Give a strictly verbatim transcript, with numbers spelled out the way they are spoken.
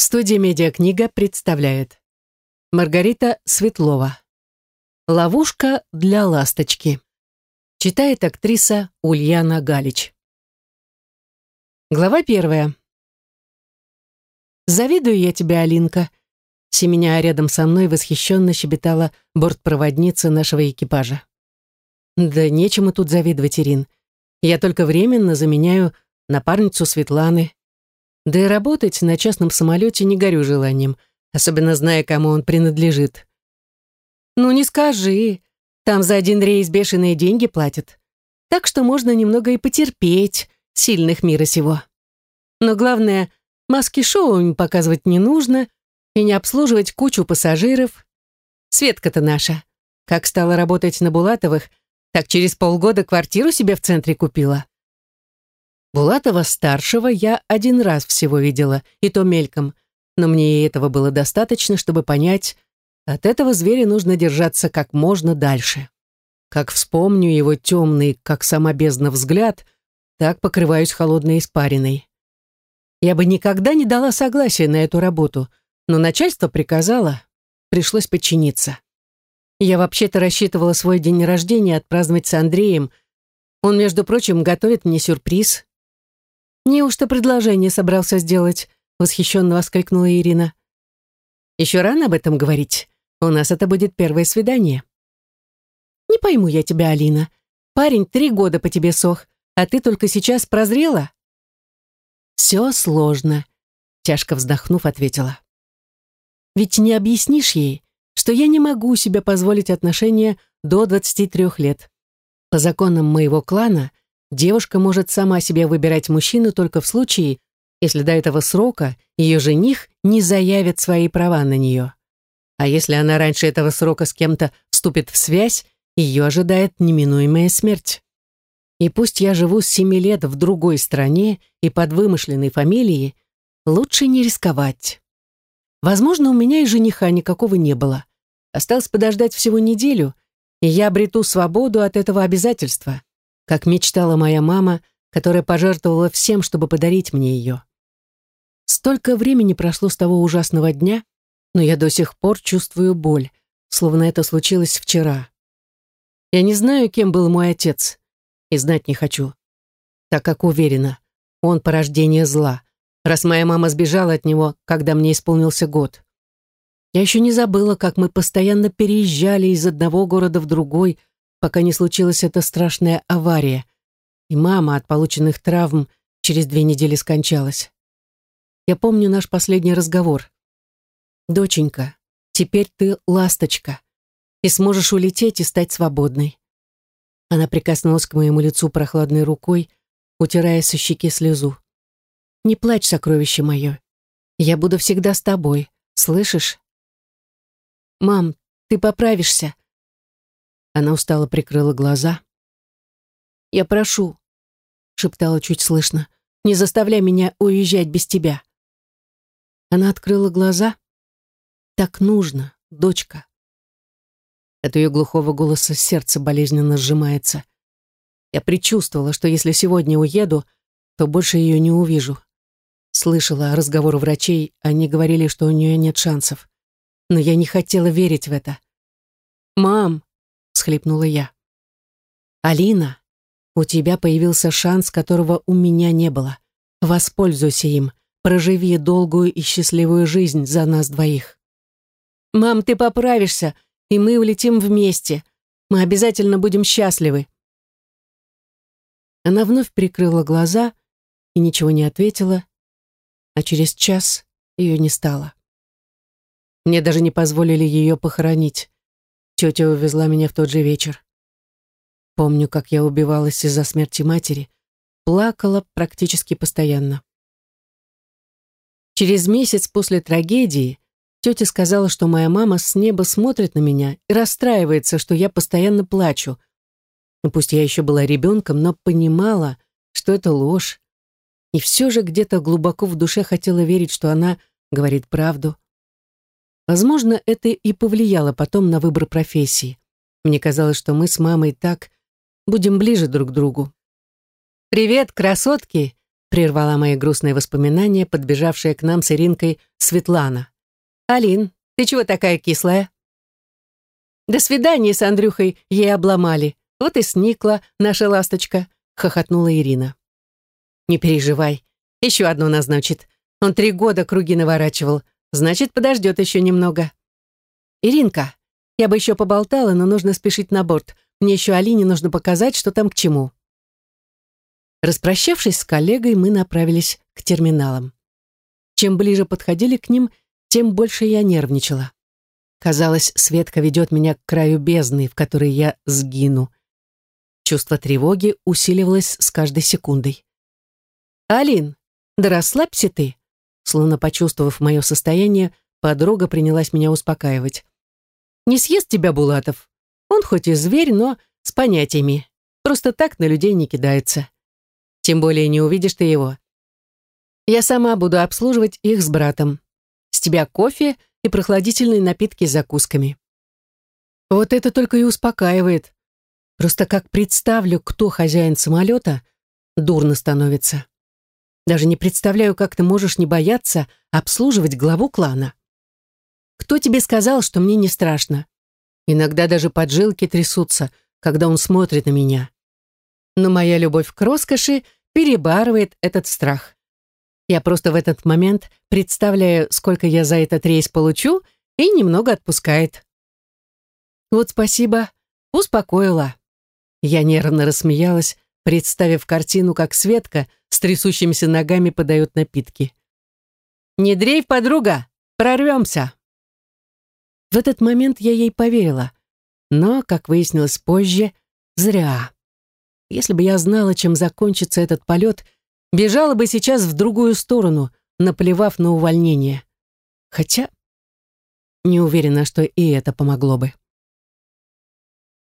Студия «Медиакнига» представляет Маргарита Светлова. «Ловушка для ласточки». Читает актриса Ульяна Галич. Глава первая. «Завидую я тебе, Алинка», — семеня рядом со мной восхищенно щебетала бортпроводница нашего экипажа. «Да нечему тут завидовать, Ирин. Я только временно заменяю напарницу Светланы. Да и работать на частном самолете не горю желанием, особенно зная, кому он принадлежит». «Ну не скажи, там за один рейс бешеные деньги платят. Так что можно немного и потерпеть сильных мира сего. Но главное, маски-шоу им показывать не нужно и не обслуживать кучу пассажиров. Светка-то наша, как стала работать на Булатовых, так через полгода квартиру себе в центре купила». Булатова-старшего я один раз всего видела, и то мельком, но мне и этого было достаточно, чтобы понять, от этого зверя нужно держаться как можно дальше. Как вспомню его темный, как сама бездна, взгляд, так покрываюсь холодной испариной. Я бы никогда не дала согласия на эту работу, но начальство приказало, пришлось подчиниться. Я вообще-то рассчитывала свой день рождения отпраздновать с Андреем. Он, между прочим, готовит мне сюрприз. «Неужто предложение собрался сделать?» — восхищенно воскликнула Ирина. «Еще рано об этом говорить. У нас это будет первое свидание». «Не пойму я тебя, Алина. Парень три года по тебе сох, а ты только сейчас прозрела?» «Все сложно», — тяжко вздохнув, ответила. «Ведь не объяснишь ей, что я не могу себе позволить отношения до двадцати трёх лет. По законам моего клана девушка может сама себе выбирать мужчину только в случае, если до этого срока ее жених не заявит свои права на нее. А если она раньше этого срока с кем-то вступит в связь, ее ожидает неминуемая смерть. И пусть я живу с семи лет в другой стране и под вымышленной фамилией, лучше не рисковать. Возможно, у меня и жениха никакого не было. Осталось подождать всего неделю, и я обрету свободу от этого обязательства, как мечтала моя мама, которая пожертвовала всем, чтобы подарить мне ее. Столько времени прошло с того ужасного дня, но я до сих пор чувствую боль, словно это случилось вчера. Я не знаю, кем был мой отец, и знать не хочу, так как уверена, он порождение зла, раз моя мама сбежала от него, когда мне исполнился год. Я еще не забыла, как мы постоянно переезжали из одного города в другой, пока не случилась эта страшная авария, и мама от полученных травм через две недели скончалась. Я помню наш последний разговор. «Доченька, теперь ты ласточка, и сможешь улететь и стать свободной». Она прикоснулась к моему лицу прохладной рукой, утирая со щеки слезу. «Не плачь, сокровище мое. Я буду всегда с тобой, слышишь?» «Мам, ты поправишься». Она устало прикрыла глаза. «Я прошу», — шептала чуть слышно, «не заставляй меня уезжать без тебя». Она открыла глаза. «Так нужно, дочка». От ее глухого голоса сердце болезненно сжимается. Я предчувствовала, что если сегодня уеду, то больше ее не увижу. Слышала разговор врачей, они говорили, что у нее нет шансов. Но я не хотела верить в это. «Мам!» — всхлипнула я. «Алина, у тебя появился шанс, которого у меня не было. Воспользуйся им, проживи долгую и счастливую жизнь за нас двоих». «Мам, ты поправишься, и мы улетим вместе. Мы обязательно будем счастливы». Она вновь прикрыла глаза и ничего не ответила, а через час ее не стало. Мне даже не позволили ее похоронить. Тетя увезла меня в тот же вечер. Помню, как я убивалась из-за смерти матери, плакала практически постоянно. Через месяц после трагедии тетя сказала, что моя мама с неба смотрит на меня и расстраивается, что я постоянно плачу. И пусть я еще была ребенком, но понимала, что это ложь. И все же где-то глубоко в душе хотела верить, что она говорит правду. Возможно, это и повлияло потом на выбор профессии. Мне казалось, что мы с мамой так будем ближе друг к другу. «Привет, красотки!» — прервала мои грустные воспоминания, подбежавшая к нам с Иринкой Светлана. «Алин, ты чего такая кислая?» «До свидания с Андрюхой ей обломали. Вот и сникла наша ласточка», — хохотнула Ирина. «Не переживай, еще одну назначит. Он три года круги наворачивал, значит, подождет еще немного». «Иринка, я бы еще поболтала, но нужно спешить на борт. Мне еще Алине нужно показать, что там к чему». Распрощавшись с коллегой, мы направились к терминалам. Чем ближе подходили к ним, тем больше я нервничала. Казалось, Светка ведет меня к краю бездны, в которой я сгину. Чувство тревоги усиливалось с каждой секундой. «Алин, да расслабься ты!» Словно почувствовав мое состояние, подруга принялась меня успокаивать. «Не съест тебя Булатов. Он хоть и зверь, но с понятиями. Просто так на людей не кидается. Тем более не увидишь ты его. Я сама буду обслуживать их с братом. С тебя кофе и прохладительные напитки с закусками». Вот это только и успокаивает. Просто как представлю, кто хозяин самолета, дурно становится. Даже не представляю, как ты можешь не бояться обслуживать главу клана. Кто тебе сказал, что мне не страшно? Иногда даже поджилки трясутся, когда он смотрит на меня. Но моя любовь к роскоши перебарывает этот страх. Я просто в этот момент представляю, сколько я за этот рейс получу, и немного отпускает. Вот спасибо, успокоила. Я нервно рассмеялась, представив картину, как Светка с трясущимися ногами подает напитки. «Не дрейф, подруга, прорвемся!» В этот момент я ей поверила, но, как выяснилось позже, зря. Если бы я знала, чем закончится этот полет, бежала бы сейчас в другую сторону, наплевав на увольнение. Хотя не уверена, что и это помогло бы.